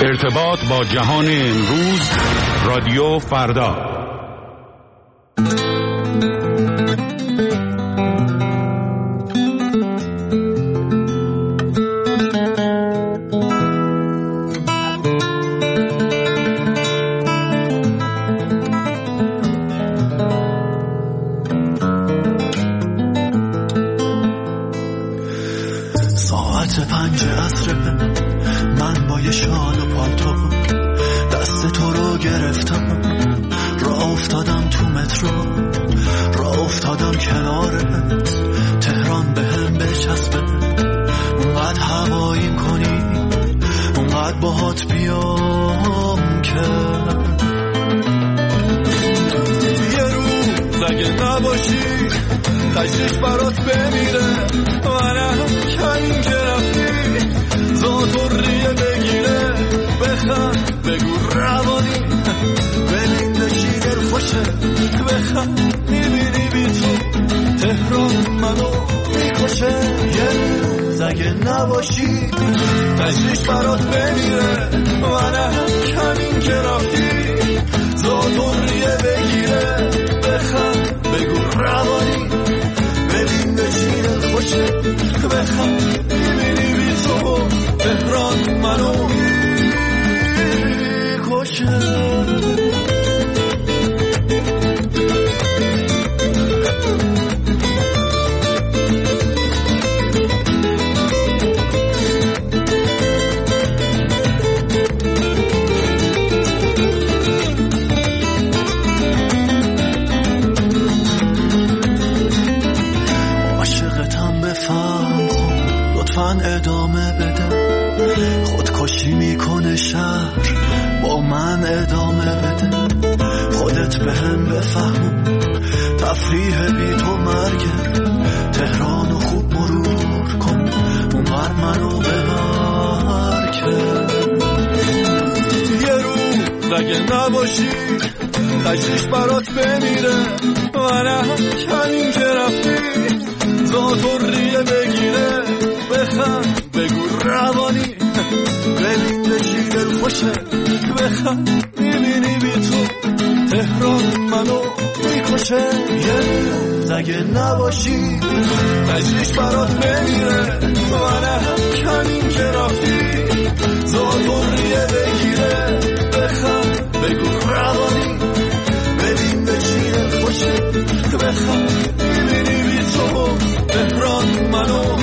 ارتباط با جهان امروز، رادیو فردا. ساعت 5 عصر من با یه شال و پالتو دست تو رو گرفتم، راه افتادم تو مترو، راه افتادم کنارت، تهران به هم بچسبه، اونقدر هواییم کنی، اونقدر باهات بیام که یه روز اگه نباشی تشریش برات بمیره، منم کمین که رفتی زاتوریه بگیره، بخند بگو روانی ببین داشتی دل خوشه، بخند میبینی بی تو تهران منو میکشه، یه روز اگه نباشی تشریش برات بمیره، منم کمین که رفتی زاتوریه بگیره، بخند بگو روانی ببین داشتی دل خوشه، بخند میبینی بی تو تهران منو میکشه. ادامه بده، خودکشی میکنه شهر با من ادامه بده، خودت به هم بفهم تفریح بی تو مرگه، تهرانو خوب مرور کن اونور منو ببر که یه روز اگه نباشی تشریش برات بمیره، منم کمین که رفتی زاتوریه بگیره، بخند بگو روانی ببین داشتی دل خوشه، بخند میبینی بی تو تهران منو میکشه، یه روز اگه نباشی تشریش برات بمیره، منم کمین که رفتی زاتوریه بگیره، بخند بگو روانی ببین داشتی دل خوشه، بخند میبینی بی تو تهران منو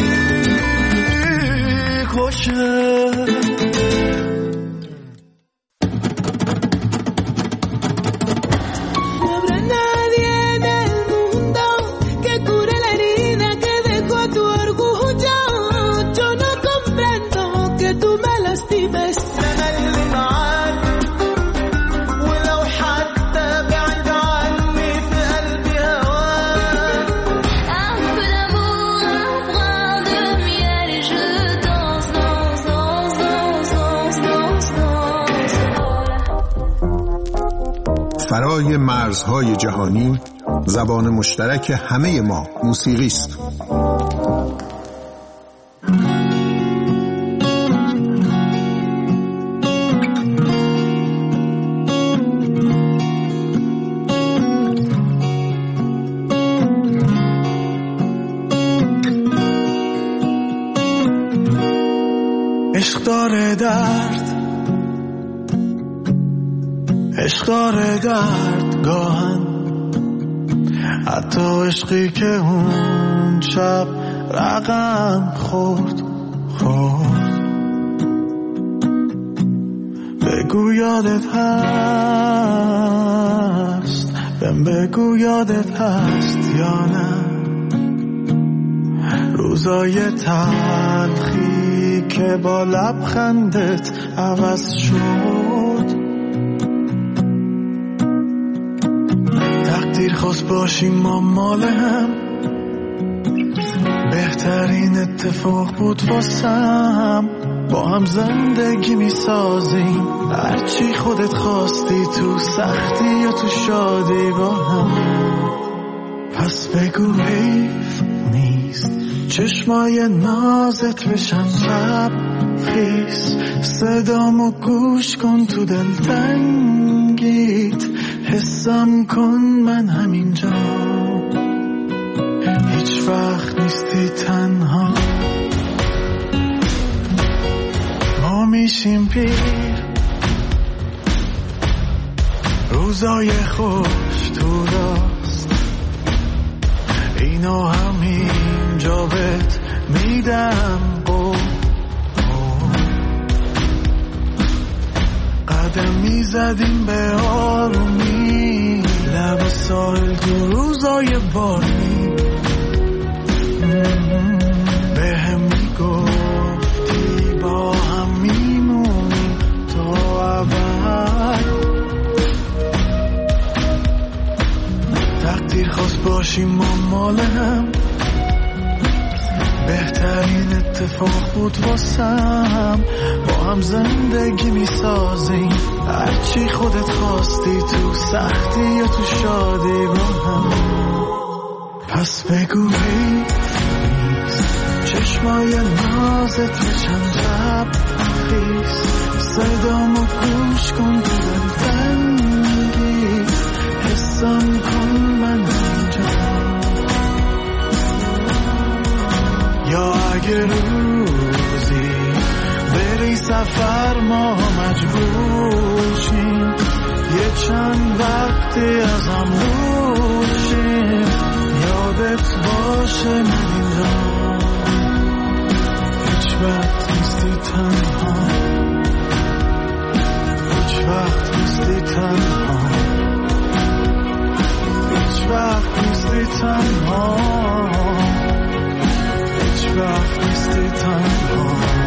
فرای مرزهای جهانی، زبان مشترک همه ما موسیقی است. عشق داره درد، عشق داره درد گاهن، حتی عشقی که اون شب رقم خورد. بگو یادت هست، بگو یادت هست یا نه، روزای تلخی که با لبخندت عوض شد، تقدیر خواست باشیم ما مال هم، بهترین اتفاق بود واسم، با هم زندگی میسازیم، هرچی خودت خواستی تو سختی یا تو شادی با هم، پس بگو حیف نیست چشمای نازت بشن شب خیس صدامو گوش کن تو دلتنگیت حسم کن من همینجا هیچ وقت نیستی تنها ما میشیم پیر روزای خوش تو راست اینو همینجا بهت میدم قدم میزدیم به آرومی لب ساحل تو روزای بارونی به هم میگفتی با هم میمونیم تا ابد تقدیر خواست باشیم ما مال هم بهترین اتفاق بود واسم با هم زندگی میسازیم هرچی خودت خواستی تو سختی یا تو شادی با هم پس بگو نیست چشمای نازت یه چند شب خیست صدامو گوش کن تو دلتنگی حسم کن من اینجا یا اگه روزی بری سفر ما مجبور شیم یه چند وقتی از هم دور شیم یادت باشه من اینجا هیچ وقت نیستی تنها هیچ وقت نیستی تنها هیچ وقت نیستی تنها هیچ وقت نیستی تنها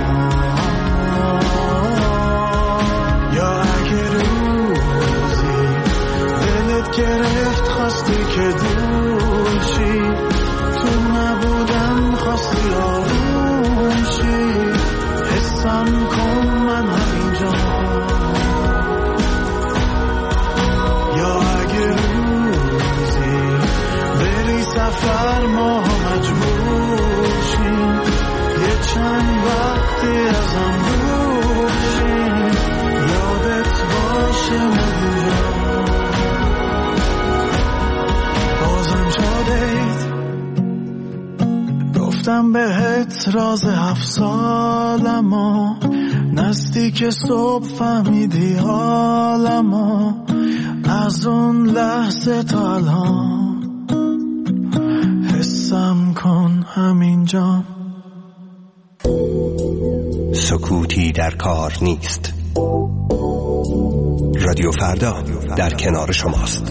یا اگه روزی دلت گرفت خواستی که دور شی تو نبودم خواستی آروم شی حسم کن من همینجا یا اگه روزی بری سفر ما مجبور شیم یه چند وقتی ازم دور شیم یادت باشه من اینجا بازم شدید گفتم بهت راز 7 سالمو نزدیک صبح فهمیدی حالمو از اون لحظه تا الان حسم کن همینجا سکوتی در کار نیست. رادیو فردا در کنار شماست.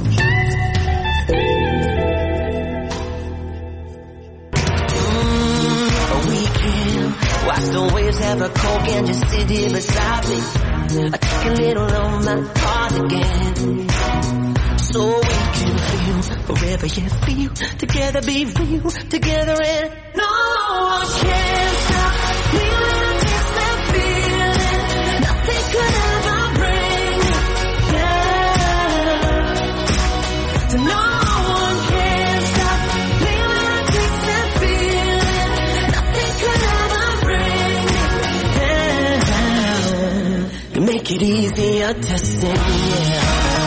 Watch the waves have a coke and just sit here beside me. I take a little on my heart again, so we can feel forever yet feel together, be real together, and no one can stop feeling this that feeling. Nothing could ever bring it down. So no one can stop feeling this that feeling. Nothing could ever bring it down. You make it easier to sing, yeah.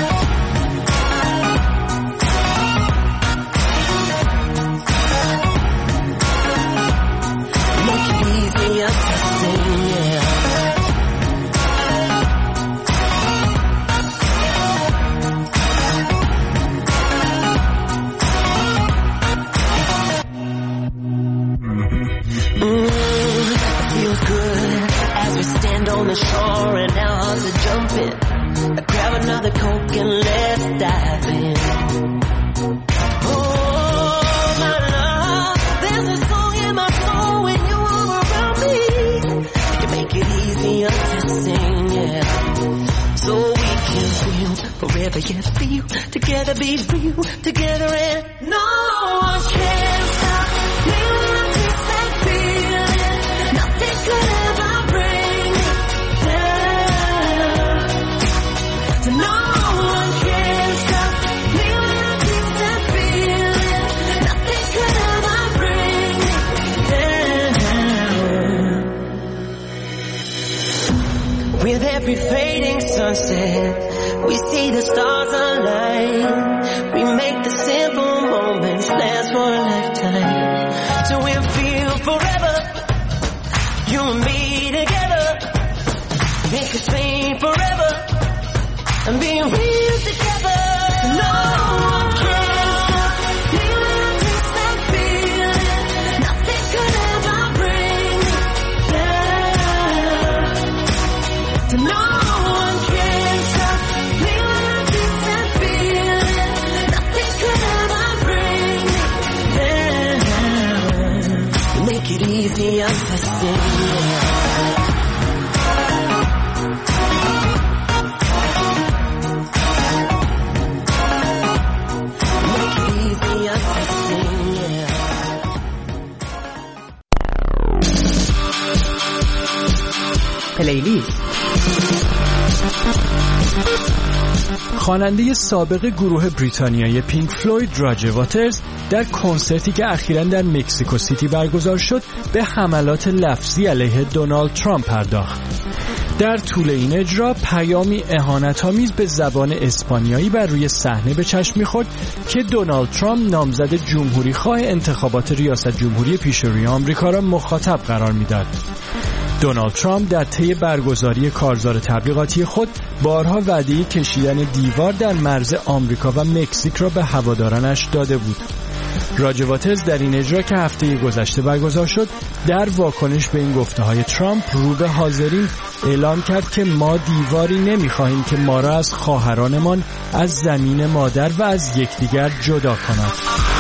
On the shore and our hearts are jumping. Grab another Coke and let's dive in. Oh, my love, there's a song in my soul when you are around me. You make it easier to sing, yeah. So we can feel forever, yet feel together, be real together, and no one can stop feeling this that feeling. Nothing could ever bring it. No one can stop feeling this that feeling. Nothing could ever bring it down. With every fading sunset, we see the stars align. We make the simple moments last for a lifetime. So we'll feel forever, you and me together. Make us sing forever and be real together. No one can stop feeling that feeling. Nothing could ever bring me down. No one can stop feeling that feeling. Nothing could ever bring me down. Make it easier to sing. پلیلیست. خواننده سابق گروه بریتانیایی پینک فلوید راجر واترز در کنسرتی که اخیراً در مکزیکو سیتی برگزار شد به حملات لفظی علیه دونالد ترامپ پرداخت. در طول این اجرا پیامی اهانت‌آمیز به زبان اسپانیایی بر روی صحنه به چشم می‌خورد که دونالد ترامپ نامزد جمهوری‌خواه انتخابات ریاست جمهوری پیشروی آمریکا را مخاطب قرار می‌داد. دونالد ترامپ در طی برگزاری کارزار تبلیغاتی خود بارها وعده کشیدن دیوار در مرز آمریکا و مکزیک را به هوادارانش داده بود. راجر واترز در این اجرا که هفته گذشته برگزار شد در واکنش به این گفته‌های ترامپ رو به حاضرین اعلام کرد که ما دیواری نمی‌خواهیم که ما را از خواهرانمان، از زمین مادر و از یکدیگر جدا کند.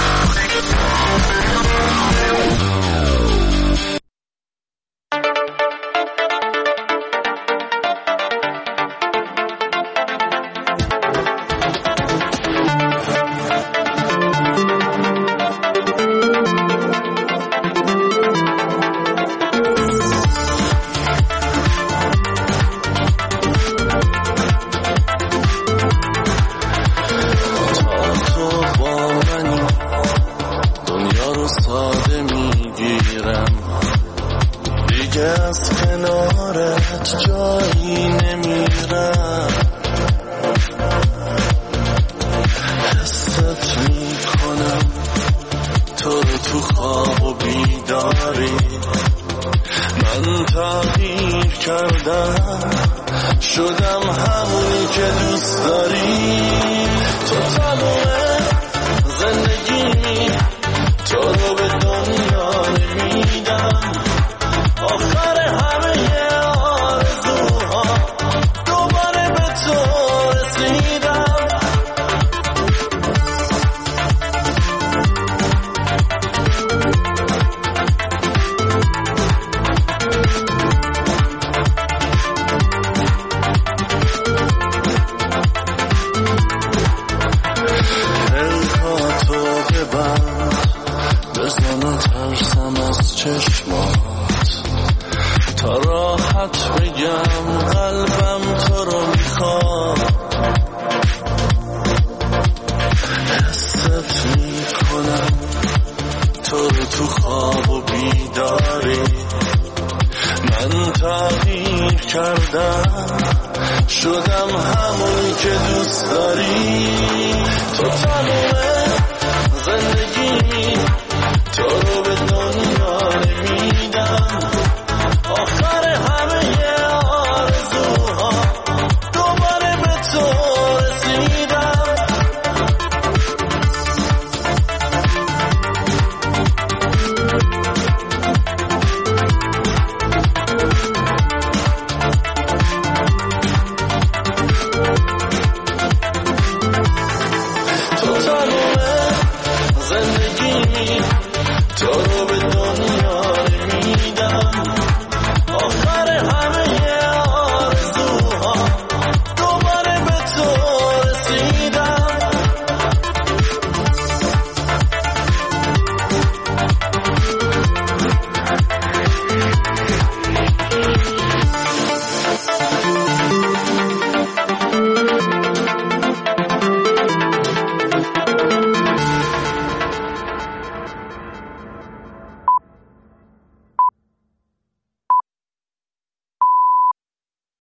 شدم همونی که دوست داری، تو تموم زندگی، تو